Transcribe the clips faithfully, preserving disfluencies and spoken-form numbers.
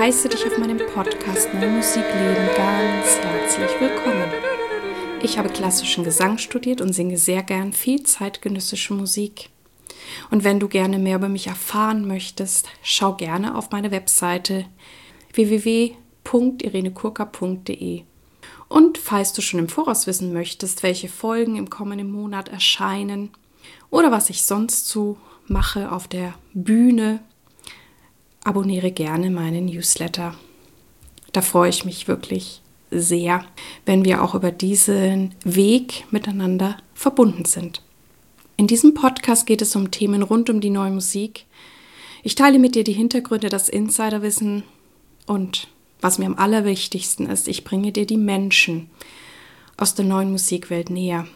heiße dich auf meinem Podcast Mein Musikleben ganz herzlich willkommen. Ich habe klassischen Gesang studiert und singe sehr gern viel zeitgenössische Musik. Und wenn du gerne mehr über mich erfahren möchtest, schau gerne auf meine Webseite w w w punkt irene kurka punkt d e. Und falls du schon im Voraus wissen möchtest, welche Folgen im kommenden Monat erscheinen oder was ich sonst so mache auf der Bühne, abonniere gerne meinen Newsletter. Da freue ich mich wirklich sehr, wenn wir auch über diesen Weg miteinander verbunden sind. In diesem Podcast geht es um Themen rund um die neue Musik. Ich teile mit dir die Hintergründe, das Insiderwissen und was mir am allerwichtigsten ist, ich bringe dir die Menschen aus der neuen Musikwelt näher.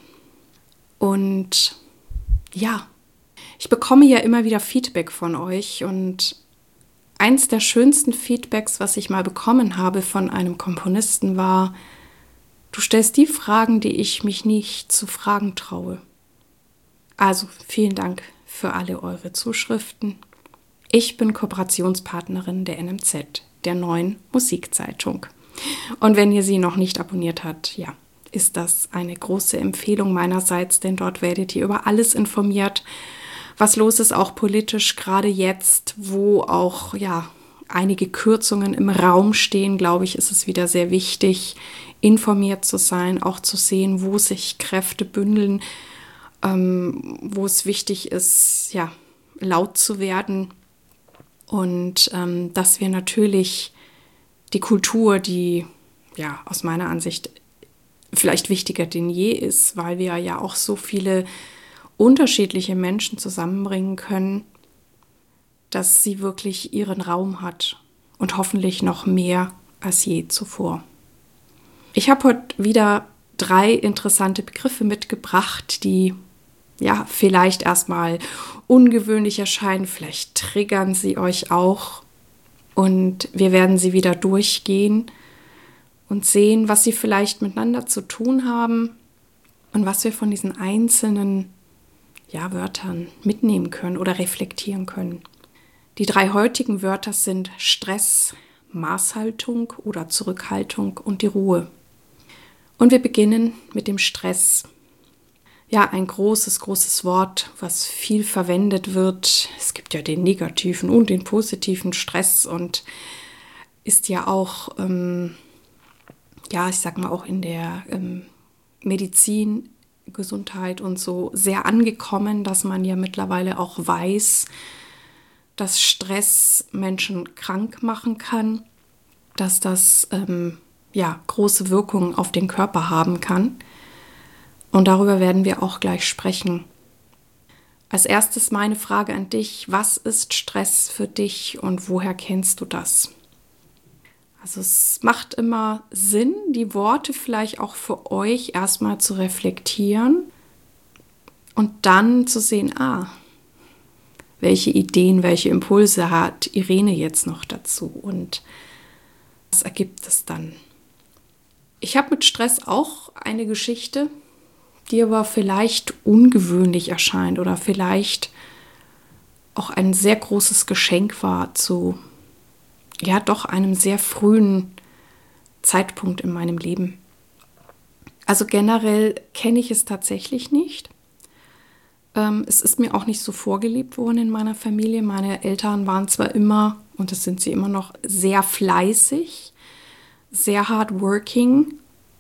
Und ja, ich bekomme ja immer wieder Feedback von euch und eins der schönsten Feedbacks, was ich mal bekommen habe von einem Komponisten war: Du stellst die Fragen, die ich mich nicht zu fragen traue. Also vielen Dank für alle eure Zuschriften. Ich bin Kooperationspartnerin der N M Z, der neuen Musikzeitung. Und wenn ihr sie noch nicht abonniert habt, ja, ist das eine große Empfehlung meinerseits, denn dort werdet ihr über alles informiert, was los ist, auch politisch, gerade jetzt, wo auch ja einige Kürzungen im Raum stehen, glaube ich, ist es wieder sehr wichtig, informiert zu sein, auch zu sehen, wo sich Kräfte bündeln, ähm, wo es wichtig ist, ja, laut zu werden und ähm, dass wir natürlich die Kultur, die ja aus meiner Ansicht vielleicht wichtiger denn je ist, weil wir ja auch so viele unterschiedliche Menschen zusammenbringen können, dass sie wirklich ihren Raum hat und hoffentlich noch mehr als je zuvor. Ich habe heute wieder drei interessante Begriffe mitgebracht, die ja vielleicht erstmal ungewöhnlich erscheinen, vielleicht triggern sie euch auch und wir werden sie wieder durchgehen und sehen, was sie vielleicht miteinander zu tun haben und was wir von diesen einzelnen ja, Wörtern mitnehmen können oder reflektieren können. Die drei heutigen Wörter sind Stress, Maßhaltung oder Zurückhaltung und die Ruhe. Und wir beginnen mit dem Stress. Ja, ein großes, großes Wort, was viel verwendet wird. Es gibt ja den negativen und den positiven Stress und ist ja auch, ähm, ja, ich sag mal auch in der ähm, Medizin, Gesundheit und so sehr angekommen, dass man ja mittlerweile auch weiß, dass Stress Menschen krank machen kann, dass das ähm, ja große Wirkungen auf den Körper haben kann. Und darüber werden wir auch gleich sprechen. Als erstes meine Frage an dich: Was ist Stress für dich und woher kennst du das? Also es macht immer Sinn, die Worte vielleicht auch für euch erstmal zu reflektieren und dann zu sehen, ah, welche Ideen, welche Impulse hat Irene jetzt noch dazu und was ergibt es dann? Ich habe mit Stress auch eine Geschichte, die aber vielleicht ungewöhnlich erscheint oder vielleicht auch ein sehr großes Geschenk war zu ja doch einem sehr frühen Zeitpunkt in meinem Leben. Also generell kenne ich es tatsächlich nicht. Ähm, es ist mir auch nicht so vorgelebt worden in meiner Familie. Meine Eltern waren zwar immer, und das sind sie immer noch, sehr fleißig, sehr hardworking,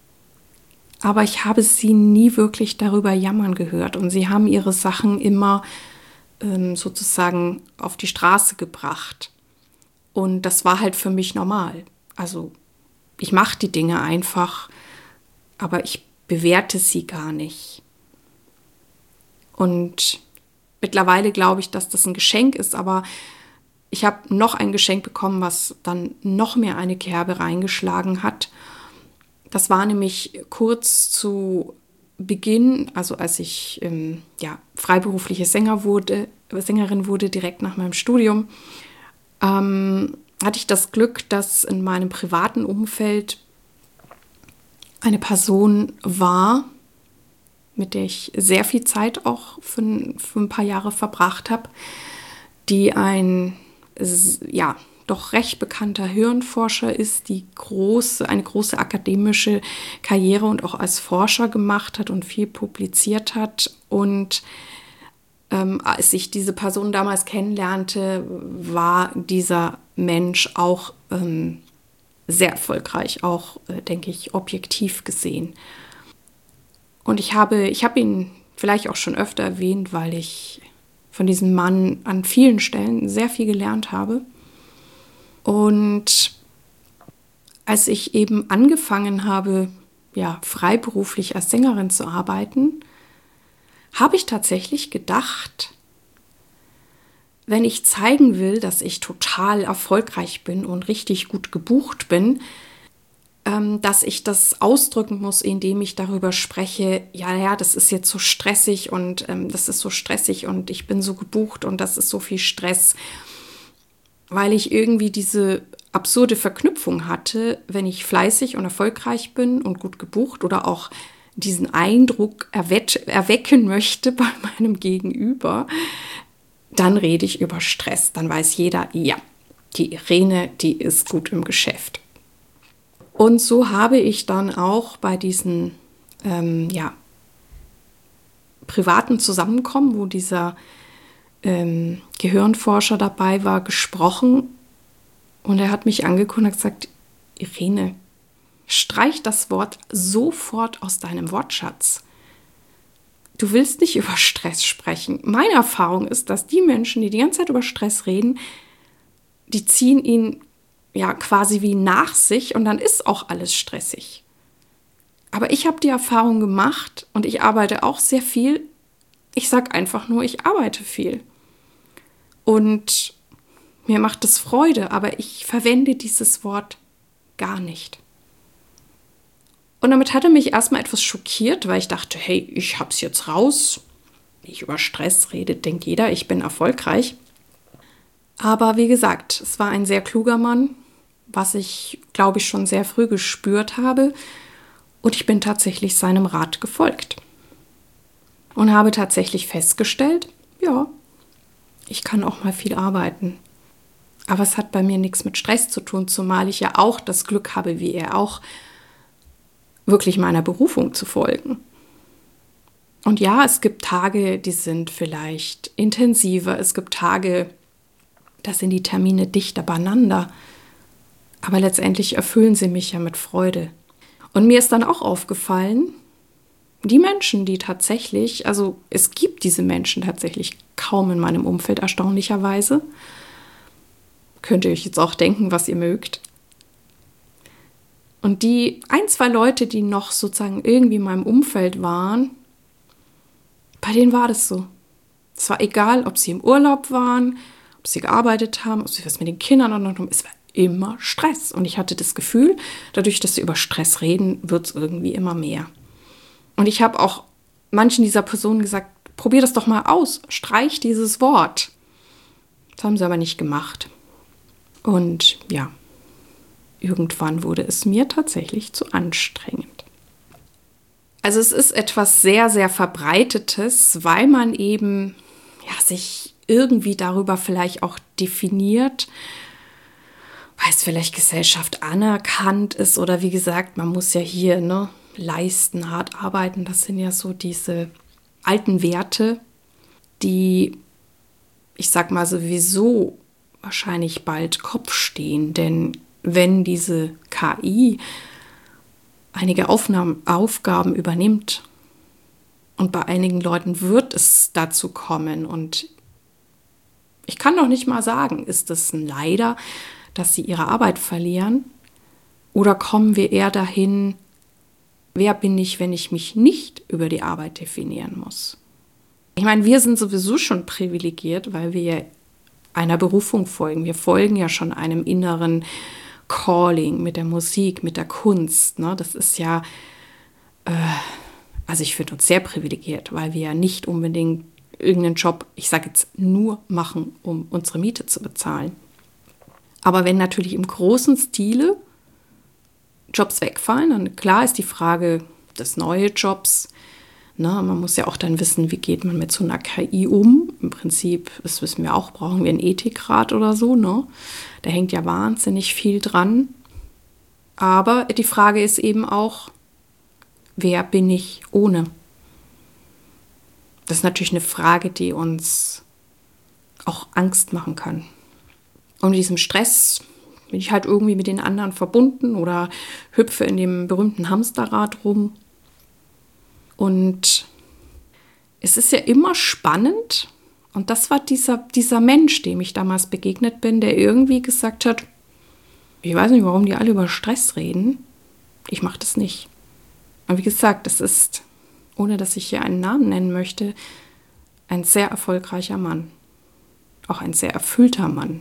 aber ich habe sie nie wirklich darüber jammern gehört. Und sie haben ihre Sachen immer ähm, sozusagen auf die Straße gebracht. Und das war halt für mich normal. Also ich mache die Dinge einfach, aber ich bewerte sie gar nicht. Und mittlerweile glaube ich, dass das ein Geschenk ist, aber ich habe noch ein Geschenk bekommen, was dann noch mehr eine Kerbe reingeschlagen hat. Das war nämlich kurz zu Beginn, also als ich ähm, ja, freiberufliche Sänger wurde, Sängerin wurde, direkt nach meinem Studium. Ähm, hatte ich das Glück, dass in meinem privaten Umfeld eine Person war, mit der ich sehr viel Zeit auch für, für ein paar Jahre verbracht habe, die ein, ja, doch recht bekannter Hirnforscher ist, die große, eine große akademische Karriere und auch als Forscher gemacht hat und viel publiziert hat. Und ähm, als ich diese Person damals kennenlernte, war dieser Mensch auch ähm, sehr erfolgreich, auch, äh, denke ich, objektiv gesehen. Und ich habe, ich habe ihn vielleicht auch schon öfter erwähnt, weil ich von diesem Mann an vielen Stellen sehr viel gelernt habe. Und als ich eben angefangen habe, ja, freiberuflich als Sängerin zu arbeiten, habe ich tatsächlich gedacht, wenn ich zeigen will, dass ich total erfolgreich bin und richtig gut gebucht bin, ähm, dass ich das ausdrücken muss, indem ich darüber spreche, ja, ja, das ist jetzt so stressig und ähm, das ist so stressig und ich bin so gebucht und das ist so viel Stress, weil ich irgendwie diese absurde Verknüpfung hatte, wenn ich fleißig und erfolgreich bin und gut gebucht oder auch diesen Eindruck erwecken möchte bei meinem Gegenüber, dann rede ich über Stress. Dann weiß jeder, ja, die Irene, die ist gut im Geschäft. Und so habe ich dann auch bei diesen ähm, ja, privaten Zusammenkommen, wo dieser ähm, Gehirnforscher dabei war, gesprochen. Und er hat mich angeguckt und hat gesagt, Irene, streich das Wort sofort aus deinem Wortschatz. Du willst nicht über Stress sprechen. Meine Erfahrung ist, dass die Menschen, die die ganze Zeit über Stress reden, die ziehen ihn ja quasi wie nach sich und dann ist auch alles stressig. Aber ich habe die Erfahrung gemacht und ich arbeite auch sehr viel. Ich sage einfach nur, ich arbeite viel. Und mir macht es Freude, aber ich verwende dieses Wort gar nicht. Und damit hat er mich erstmal etwas schockiert, weil ich dachte, hey, ich hab's jetzt raus. Wie ich über Stress rede, denkt jeder, ich bin erfolgreich. Aber wie gesagt, es war ein sehr kluger Mann, was ich, glaube ich, schon sehr früh gespürt habe. Und ich bin tatsächlich seinem Rat gefolgt. Und habe tatsächlich festgestellt, ja, ich kann auch mal viel arbeiten. Aber es hat bei mir nichts mit Stress zu tun, zumal ich ja auch das Glück habe, wie er auch, wirklich meiner Berufung zu folgen. Und ja, es gibt Tage, die sind vielleicht intensiver. Es gibt Tage, da sind die Termine dichter beieinander. Aber letztendlich erfüllen sie mich ja mit Freude. Und mir ist dann auch aufgefallen, die Menschen, die tatsächlich, also es gibt diese Menschen tatsächlich kaum in meinem Umfeld, erstaunlicherweise. Könnt ihr euch jetzt auch denken, was ihr mögt. Und die ein, zwei Leute, die noch sozusagen irgendwie in meinem Umfeld waren, bei denen war das so. Es war egal, ob sie im Urlaub waren, ob sie gearbeitet haben, ob sie was mit den Kindern unternommen haben. Es war immer Stress. Und ich hatte das Gefühl, dadurch, dass sie über Stress reden, wird es irgendwie immer mehr. Und ich habe auch manchen dieser Personen gesagt, probier das doch mal aus, streich dieses Wort. Das haben sie aber nicht gemacht. Und ja, irgendwann wurde es mir tatsächlich zu anstrengend. Also es ist etwas sehr, sehr Verbreitetes, weil man eben ja, sich irgendwie darüber vielleicht auch definiert, weil es vielleicht Gesellschaft anerkannt ist oder wie gesagt, man muss ja hier ne, leisten, hart arbeiten. Das sind ja so diese alten Werte, die, ich sag mal sowieso, wahrscheinlich bald Kopf stehen, denn wenn diese K I einige Aufnahmen, Aufgaben übernimmt und bei einigen Leuten wird es dazu kommen und ich kann doch nicht mal sagen, ist es ein Leider, dass sie ihre Arbeit verlieren oder kommen wir eher dahin, wer bin ich, wenn ich mich nicht über die Arbeit definieren muss? Ich meine, wir sind sowieso schon privilegiert, weil wir einer Berufung folgen. Wir folgen ja schon einem inneren Calling mit der Musik, mit der Kunst. Ne? Das ist ja, äh, also ich finde uns sehr privilegiert, weil wir ja nicht unbedingt irgendeinen Job, ich sage jetzt nur machen, um unsere Miete zu bezahlen. Aber wenn natürlich im großen Stile Jobs wegfallen, dann klar ist die Frage des neuen Jobs Na, man muss ja auch dann wissen, wie geht man mit so einer K I um. Im Prinzip, das wissen wir auch, brauchen wir einen Ethikrat oder so. Ne? Da hängt ja wahnsinnig viel dran. Aber die Frage ist eben auch, wer bin ich ohne? Das ist natürlich eine Frage, die uns auch Angst machen kann. Und in diesem Stress bin ich halt irgendwie mit den anderen verbunden oder hüpfe in dem berühmten Hamsterrad rum. Und es ist ja immer spannend. Und das war dieser, dieser Mensch, dem ich damals begegnet bin, der irgendwie gesagt hat, ich weiß nicht, warum die alle über Stress reden. Ich mache das nicht. Und wie gesagt, das ist, ohne dass ich hier einen Namen nennen möchte, ein sehr erfolgreicher Mann. Auch ein sehr erfüllter Mann.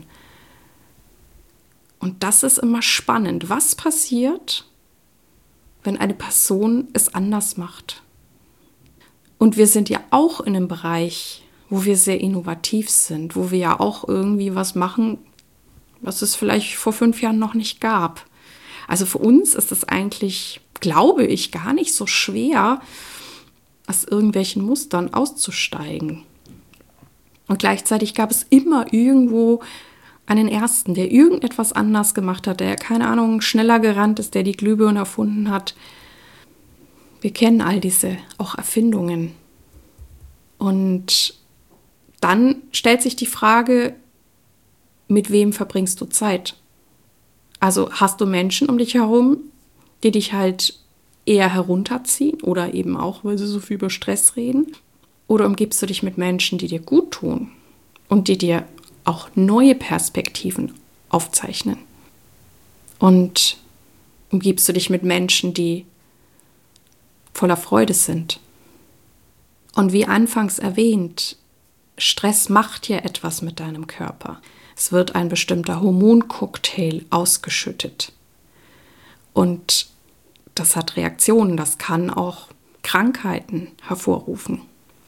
Und das ist immer spannend. Was passiert, wenn eine Person es anders macht? Und wir sind ja auch in einem Bereich, wo wir sehr innovativ sind, wo wir ja auch irgendwie was machen, was es vielleicht vor fünf Jahren noch nicht gab. Also für uns ist es eigentlich, glaube ich, gar nicht so schwer, aus irgendwelchen Mustern auszusteigen. Und gleichzeitig gab es immer irgendwo einen Ersten, der irgendetwas anders gemacht hat, der, keine Ahnung, schneller gerannt ist, der die Glühbirne erfunden hat. Wir kennen all diese auch Erfindungen. Und dann stellt sich die Frage, mit wem verbringst du Zeit? Also hast du Menschen um dich herum, die dich halt eher herunterziehen oder eben auch, weil sie so viel über Stress reden? Oder umgibst du dich mit Menschen, die dir gut tun und die dir auch neue Perspektiven aufzeichnen? Und umgibst du dich mit Menschen, die voller Freude sind? Und wie anfangs erwähnt, Stress macht ja etwas mit deinem Körper. Es wird ein bestimmter Hormoncocktail ausgeschüttet. Und das hat Reaktionen, das kann auch Krankheiten hervorrufen.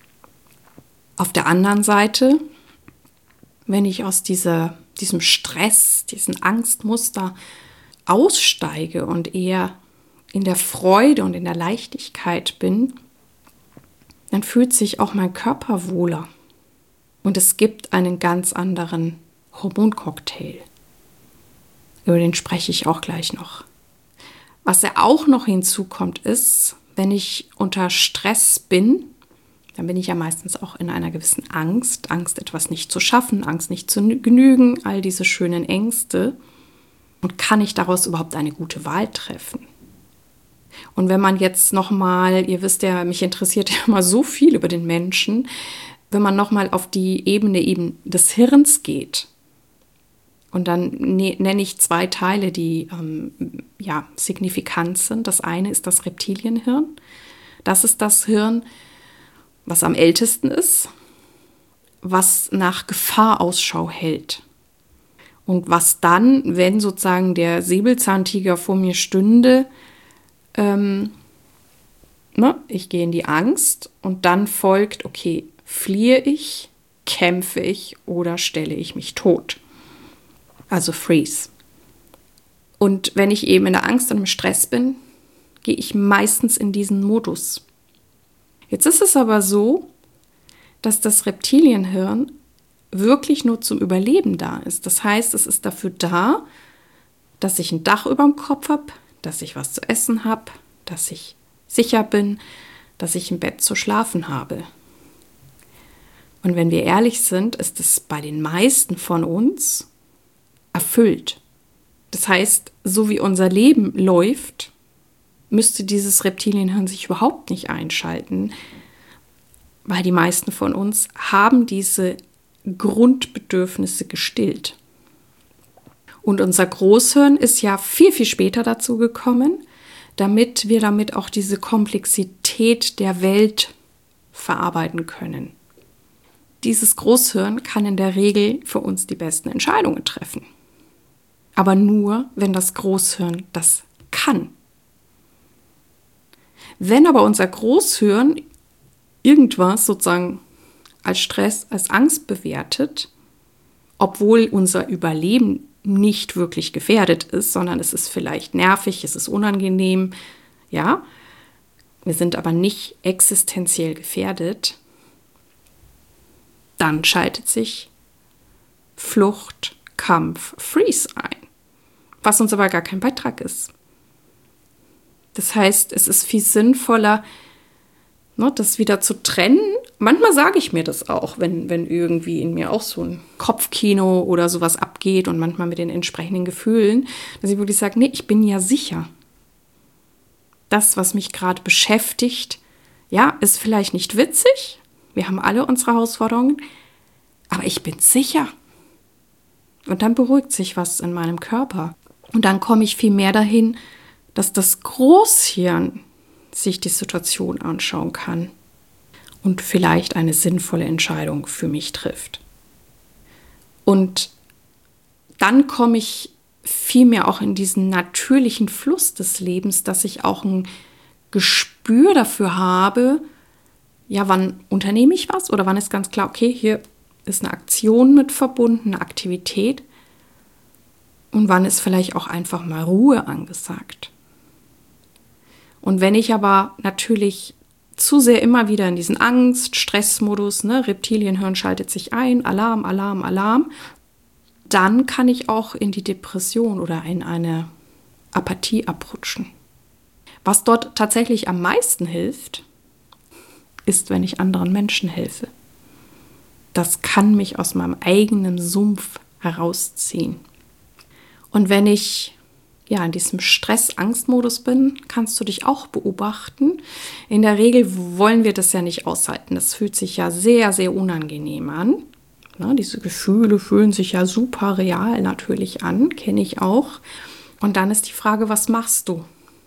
Auf der anderen Seite, wenn ich aus dieser, diesem Stress, diesem Angstmuster aussteige und eher in der Freude und in der Leichtigkeit bin, dann fühlt sich auch mein Körper wohler. Und es gibt einen ganz anderen Hormoncocktail. Über den spreche ich auch gleich noch. Was ja auch noch hinzukommt ist, wenn ich unter Stress bin, dann bin ich ja meistens auch in einer gewissen Angst. Angst, etwas nicht zu schaffen, Angst, nicht zu genügen, all diese schönen Ängste. Und kann ich daraus überhaupt eine gute Wahl treffen? Und wenn man jetzt nochmal, ihr wisst ja, mich interessiert ja immer so viel über den Menschen, wenn man nochmal auf die Ebene eben des Hirns geht, und dann ne, nenne ich zwei Teile, die ähm, ja, signifikant sind. Das eine ist das Reptilienhirn. Das ist das Hirn, was am ältesten ist, was nach Gefahr Ausschau hält. Und was dann, wenn sozusagen der Säbelzahntiger vor mir stünde, ähm, ne, ich gehe in die Angst und dann folgt, okay, fliehe ich, kämpfe ich oder stelle ich mich tot? Also Freeze. Und wenn ich eben in der Angst und im Stress bin, gehe ich meistens in diesen Modus. Jetzt ist es aber so, dass das Reptilienhirn wirklich nur zum Überleben da ist. Das heißt, es ist dafür da, dass ich ein Dach über dem Kopf habe, dass ich was zu essen habe, dass ich sicher bin, dass ich ein Bett zu schlafen habe. Und wenn wir ehrlich sind, ist es bei den meisten von uns erfüllt. Das heißt, so wie unser Leben läuft, müsste dieses Reptilienhirn sich überhaupt nicht einschalten, weil die meisten von uns haben diese Grundbedürfnisse gestillt. Und unser Großhirn ist ja viel, viel später dazu gekommen, damit wir damit auch diese Komplexität der Welt verarbeiten können. Dieses Großhirn kann in der Regel für uns die besten Entscheidungen treffen. Aber nur, wenn das Großhirn das kann. Wenn aber unser Großhirn irgendwas sozusagen als Stress, als Angst bewertet, obwohl unser Überleben nicht wirklich gefährdet ist, sondern es ist vielleicht nervig, es ist unangenehm, ja, wir sind aber nicht existenziell gefährdet, dann schaltet sich Flucht, Kampf, Freeze ein, was uns aber gar kein Beitrag ist. Das heißt, es ist viel sinnvoller, ne, das wieder zu trennen. Manchmal sage ich mir das auch, wenn, wenn irgendwie in mir auch so ein Kopfkino oder sowas abgeht und manchmal mit den entsprechenden Gefühlen, dass ich wirklich sage, nee, ich bin ja sicher. Das, was mich gerade beschäftigt, ja, ist vielleicht nicht witzig. Wir haben alle unsere Herausforderungen, aber ich bin sicher. Und dann beruhigt sich was in meinem Körper. Und dann komme ich viel mehr dahin, dass das Großhirn sich die Situation anschauen kann und vielleicht eine sinnvolle Entscheidung für mich trifft. Und dann komme ich viel mehr auch in diesen natürlichen Fluss des Lebens, dass ich auch ein Gespür dafür habe, ja, wann unternehme ich was oder wann ist ganz klar, okay, hier ist eine Aktion mit verbunden, eine Aktivität und wann ist vielleicht auch einfach mal Ruhe angesagt. Und wenn ich aber natürlich zu sehr immer wieder in diesen Angst-, Stressmodus, ne, Reptilienhirn schaltet sich ein, Alarm, Alarm, Alarm, dann kann ich auch in die Depression oder in eine Apathie abrutschen. Was dort tatsächlich am meisten hilft, ist, wenn ich anderen Menschen helfe. Das kann mich aus meinem eigenen Sumpf herausziehen. Und wenn ich ja in diesem Stress-Angst-Modus bin, kannst du dich auch beobachten. In der Regel wollen wir das ja nicht aushalten. Das fühlt sich ja sehr, sehr unangenehm an. Na, diese Gefühle fühlen sich ja super real natürlich an, kenne ich auch. Und dann ist die Frage, was machst du?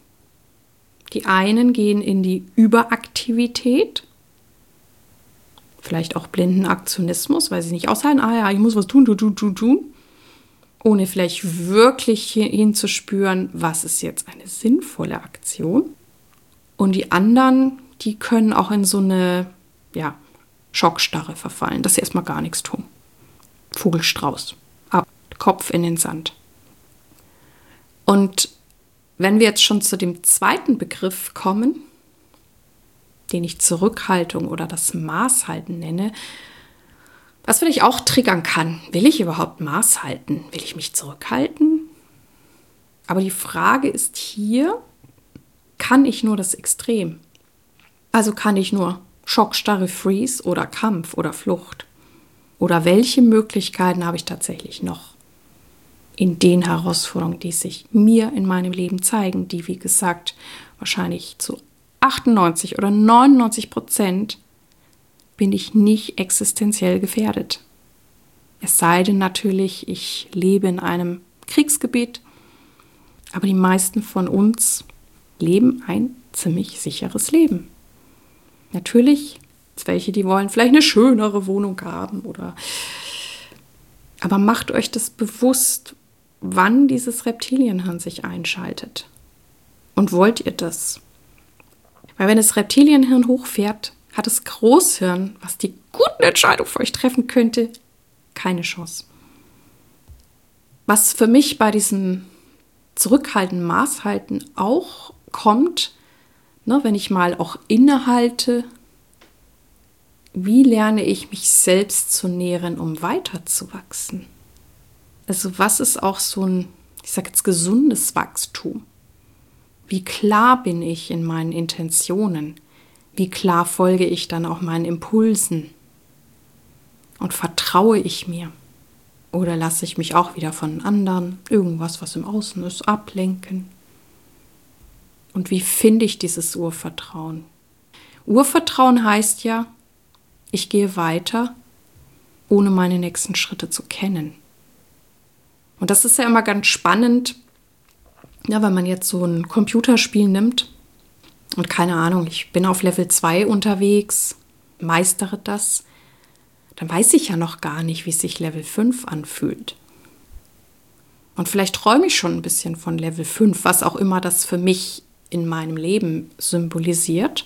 Die einen gehen in die Überaktivität, vielleicht auch blinden Aktionismus, weil sie nicht aushalten, ah ja, ich muss was tun, tun, tun, tun, tun, ohne vielleicht wirklich hinzuspüren, was ist jetzt eine sinnvolle Aktion. Und die anderen, die können auch in so eine, ja, Schockstarre verfallen, dass sie erstmal gar nichts tun. Vogelstrauß, ab, Kopf in den Sand. Und wenn wir jetzt schon zu dem zweiten Begriff kommen, den ich Zurückhaltung oder das Maßhalten nenne, was vielleicht auch triggern kann. Will ich überhaupt Maß halten? Will ich mich zurückhalten? Aber die Frage ist hier, kann ich nur das Extrem? Also kann ich nur Schockstarre, Freeze oder Kampf oder Flucht? Oder welche Möglichkeiten habe ich tatsächlich noch in den Herausforderungen, die sich mir in meinem Leben zeigen, die, wie gesagt, wahrscheinlich zu achtundneunzig oder neunundneunzig Prozent bin ich nicht existenziell gefährdet. Es sei denn natürlich, ich lebe in einem Kriegsgebiet, aber die meisten von uns leben ein ziemlich sicheres Leben. Natürlich, welche, die wollen vielleicht eine schönere Wohnung haben oder, aber macht euch das bewusst, wann dieses Reptilienhirn sich einschaltet. Und wollt ihr das? Weil wenn das Reptilienhirn hochfährt, hat das Großhirn, was die guten Entscheidungen für euch treffen könnte, keine Chance. Was für mich bei diesem Zurückhalten, Maßhalten auch kommt, ne, wenn ich mal auch innehalte, wie lerne ich mich selbst zu nähren, um weiterzuwachsen? Also was ist auch so ein, ich sage jetzt, gesundes Wachstum? Wie klar bin ich in meinen Intentionen? Wie klar folge ich dann auch meinen Impulsen? Und vertraue ich mir? Oder lasse ich mich auch wieder von anderen, irgendwas, was im Außen ist, ablenken? Und wie finde ich dieses Urvertrauen? Urvertrauen heißt ja, ich gehe weiter, ohne meine nächsten Schritte zu kennen. Und das ist ja immer ganz spannend, ja, wenn man jetzt so ein Computerspiel nimmt und keine Ahnung, ich bin auf Level zwei unterwegs, meistere das, dann weiß ich ja noch gar nicht, wie sich Level fünf anfühlt. Und vielleicht träume ich schon ein bisschen von Level fünf, was auch immer das für mich in meinem Leben symbolisiert.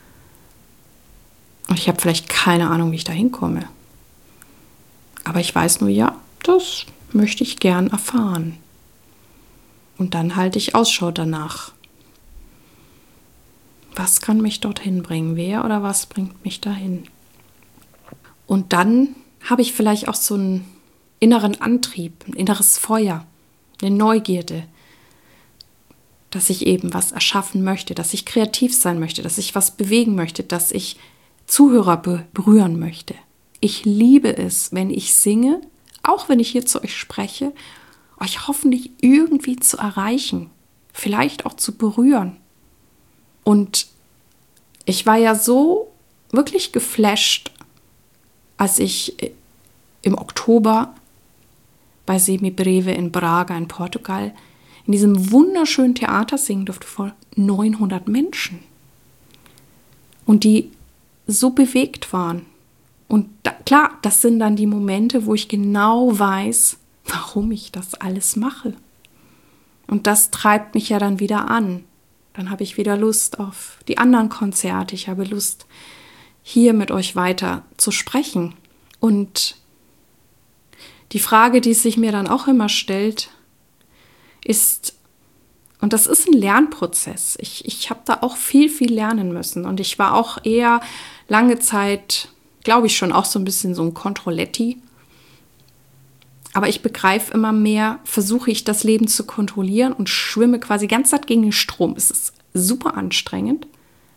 Und ich habe vielleicht keine Ahnung, wie ich da hinkomme. Aber ich weiß nur, ja, das möchte ich gern erfahren. Und dann halte ich Ausschau danach. Was kann mich dorthin bringen? Wer oder was bringt mich dahin? Und dann habe ich vielleicht auch so einen inneren Antrieb, ein inneres Feuer, eine Neugierde, dass ich eben was erschaffen möchte, dass ich kreativ sein möchte, dass ich was bewegen möchte, dass ich Zuhörer berühren möchte. Ich liebe es, wenn ich singe, auch wenn ich hier zu euch spreche, euch hoffentlich irgendwie zu erreichen, vielleicht auch zu berühren. Und ich war ja so wirklich geflasht, als ich im Oktober bei Semibreve in Braga in Portugal in diesem wunderschönen Theater singen durfte vor neunhundert Menschen. Und die so bewegt waren. Und da, klar, das sind dann die Momente, wo ich genau weiß, warum ich das alles mache. Und das treibt mich ja dann wieder an. Dann habe ich wieder Lust auf die anderen Konzerte. Ich habe Lust, hier mit euch weiter zu sprechen. Und die Frage, die sich mir dann auch immer stellt, ist, und das ist ein Lernprozess. Ich, ich habe da auch viel, viel lernen müssen. Und ich war auch eher lange Zeit, glaube ich, schon auch so ein bisschen so ein Kontrolletti. Aber ich begreife immer mehr, versuche ich das Leben zu kontrollieren und schwimme quasi ganz Zeit gegen den Strom. Es ist super anstrengend.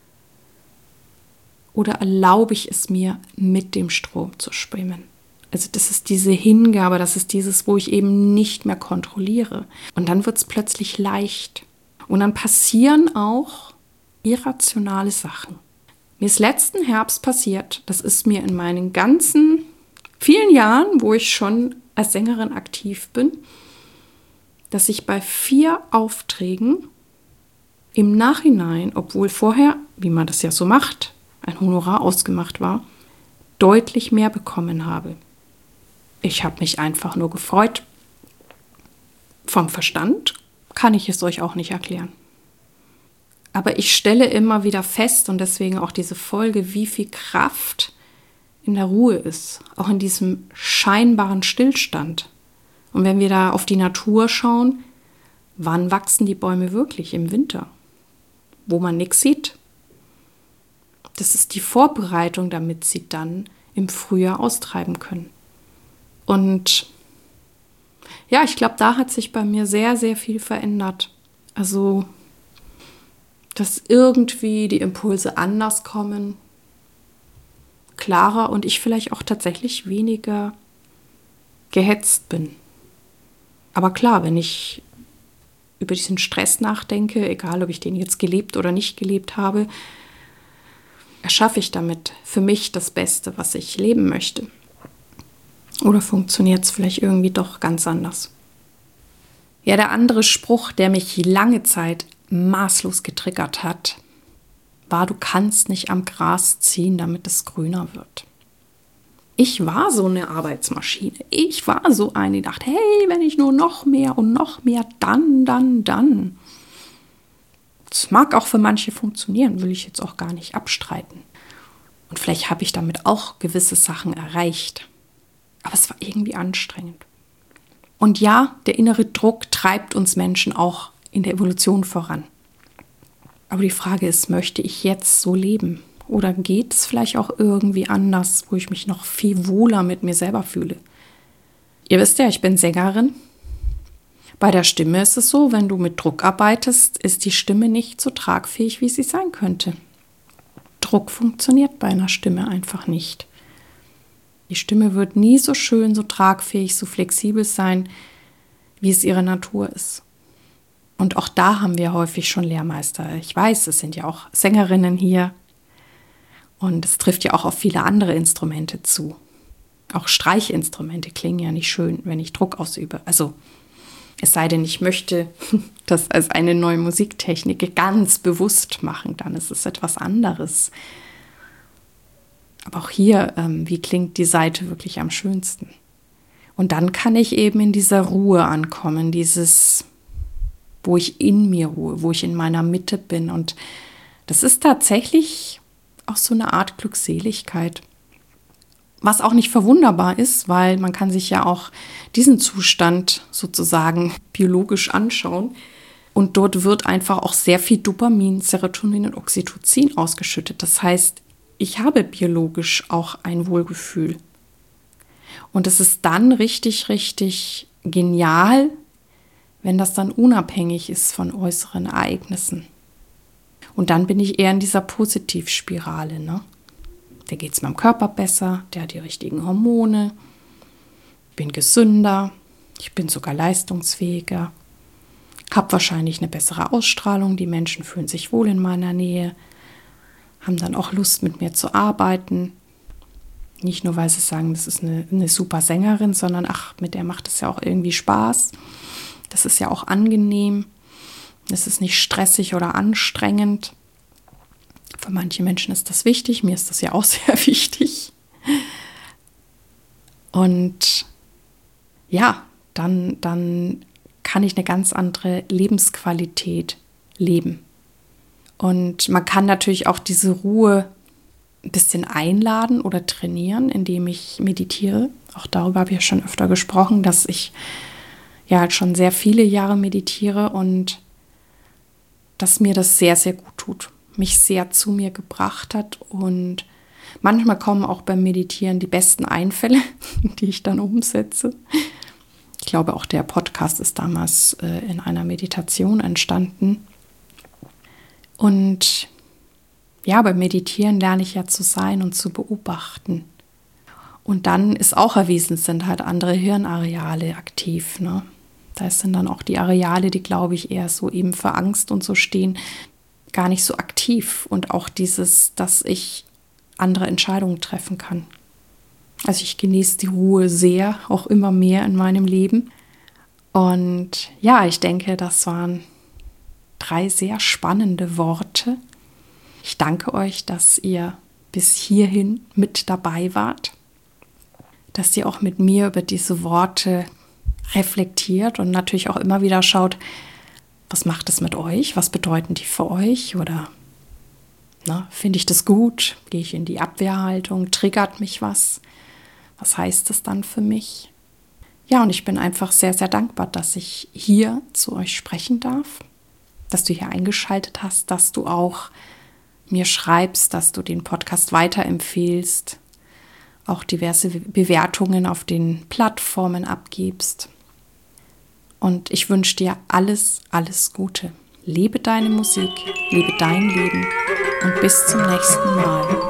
Oder erlaube ich es mir, mit dem Strom zu schwimmen? Also das ist diese Hingabe, das ist dieses, wo ich eben nicht mehr kontrolliere. Und dann wird es plötzlich leicht. Und dann passieren auch irrationale Sachen. Mir ist letzten Herbst passiert, das ist mir in meinen ganzen vielen Jahren, wo ich schon als Sängerin aktiv bin, dass ich bei vier Aufträgen im Nachhinein, obwohl vorher, wie man das ja so macht, ein Honorar ausgemacht war, deutlich mehr bekommen habe. Ich habe mich einfach nur gefreut. Vom Verstand kann ich es euch auch nicht erklären. Aber ich stelle immer wieder fest, und deswegen auch diese Folge, wie viel Kraft in der Ruhe ist, auch in diesem scheinbaren Stillstand. Und wenn wir da auf die Natur schauen, wann wachsen die Bäume wirklich? Im Winter, wo man nichts sieht. Das ist die Vorbereitung, damit sie dann im Frühjahr austreiben können. Und ja, ich glaube, da hat sich bei mir sehr, sehr viel verändert. Also, dass irgendwie die Impulse anders kommen, klarer und ich vielleicht auch tatsächlich weniger gehetzt bin. Aber klar, wenn ich über diesen Stress nachdenke, egal ob ich den jetzt gelebt oder nicht gelebt habe, erschaffe ich damit für mich das Beste, was ich leben möchte. Oder funktioniert es vielleicht irgendwie doch ganz anders? Ja, der andere Spruch, der mich lange Zeit maßlos getriggert hat, war, du kannst nicht am Gras ziehen, damit es grüner wird. Ich war so eine Arbeitsmaschine. Ich war so eine, die dachte, hey, wenn ich nur noch mehr und noch mehr, dann, dann, dann. Das mag auch für manche funktionieren, will ich jetzt auch gar nicht abstreiten. Und vielleicht habe ich damit auch gewisse Sachen erreicht. Aber es war irgendwie anstrengend. Und ja, der innere Druck treibt uns Menschen auch in der Evolution voran. Aber die Frage ist, möchte ich jetzt so leben? Oder geht es vielleicht auch irgendwie anders, wo ich mich noch viel wohler mit mir selber fühle? Ihr wisst ja, ich bin Sängerin. Bei der Stimme ist es so, wenn du mit Druck arbeitest, ist die Stimme nicht so tragfähig, wie sie sein könnte. Druck funktioniert bei einer Stimme einfach nicht. Die Stimme wird nie so schön, so tragfähig, so flexibel sein, wie es ihre Natur ist. Und auch da haben wir häufig schon Lehrmeister. Ich weiß, es sind ja auch Sängerinnen hier. Und es trifft ja auch auf viele andere Instrumente zu. Auch Streichinstrumente klingen ja nicht schön, wenn ich Druck ausübe. Also es sei denn, ich möchte das als eine neue Musiktechnik ganz bewusst machen, dann ist es etwas anderes. Aber auch hier, ähm, wie klingt die Saite wirklich am schönsten? Und dann kann ich eben in dieser Ruhe ankommen, dieses, wo ich in mir ruhe, wo ich in meiner Mitte bin. Und das ist tatsächlich auch so eine Art Glückseligkeit. Was auch nicht verwunderbar ist, weil man kann sich ja auch diesen Zustand sozusagen biologisch anschauen. Und dort wird einfach auch sehr viel Dopamin, Serotonin und Oxytocin ausgeschüttet. Das heißt, ich habe biologisch auch ein Wohlgefühl. Und es ist dann richtig, richtig genial, wenn das dann unabhängig ist von äußeren Ereignissen. Und dann bin ich eher in dieser Positivspirale, ne? Da geht es meinem Körper besser, der hat die richtigen Hormone, bin gesünder, ich bin sogar leistungsfähiger, habe wahrscheinlich eine bessere Ausstrahlung, die Menschen fühlen sich wohl in meiner Nähe, haben dann auch Lust, mit mir zu arbeiten. Nicht nur, weil sie sagen, das ist eine, eine super Sängerin, sondern ach, mit der macht es ja auch irgendwie Spaß. Das ist ja auch angenehm. Das ist nicht stressig oder anstrengend. Für manche Menschen ist das wichtig. Mir ist das ja auch sehr wichtig. Und ja, dann, dann kann ich eine ganz andere Lebensqualität leben. Und man kann natürlich auch diese Ruhe ein bisschen einladen oder trainieren, indem ich meditiere. Auch darüber habe ich ja schon öfter gesprochen, dass ich ja schon sehr viele Jahre meditiere und dass mir das sehr, sehr gut tut, mich sehr zu mir gebracht hat. Und manchmal kommen auch beim Meditieren die besten Einfälle, die ich dann umsetze. Ich glaube, auch der Podcast ist damals äh, in einer Meditation entstanden. Und ja, beim Meditieren lerne ich ja zu sein und zu beobachten. Und dann ist auch erwiesen, sind halt andere Hirnareale aktiv, ne? Da sind dann auch die Areale, die, glaube ich, eher so eben für Angst und so stehen, gar nicht so aktiv. Und auch dieses, dass ich andere Entscheidungen treffen kann. Also ich genieße die Ruhe sehr, auch immer mehr in meinem Leben. Und ja, ich denke, das waren drei sehr spannende Worte. Ich danke euch, dass ihr bis hierhin mit dabei wart, dass ihr auch mit mir über diese Worte reflektiert und natürlich auch immer wieder schaut, was macht es mit euch, was bedeuten die für euch oder ne, finde ich das gut, gehe ich in die Abwehrhaltung, triggert mich was, was heißt das dann für mich? Ja, und ich bin einfach sehr, sehr dankbar, dass ich hier zu euch sprechen darf, dass du hier eingeschaltet hast, dass du auch mir schreibst, dass du den Podcast weiterempfehlst, auch diverse Bewertungen auf den Plattformen abgibst. Und ich wünsche dir alles, alles Gute. Lebe deine Musik, lebe dein Leben und bis zum nächsten Mal.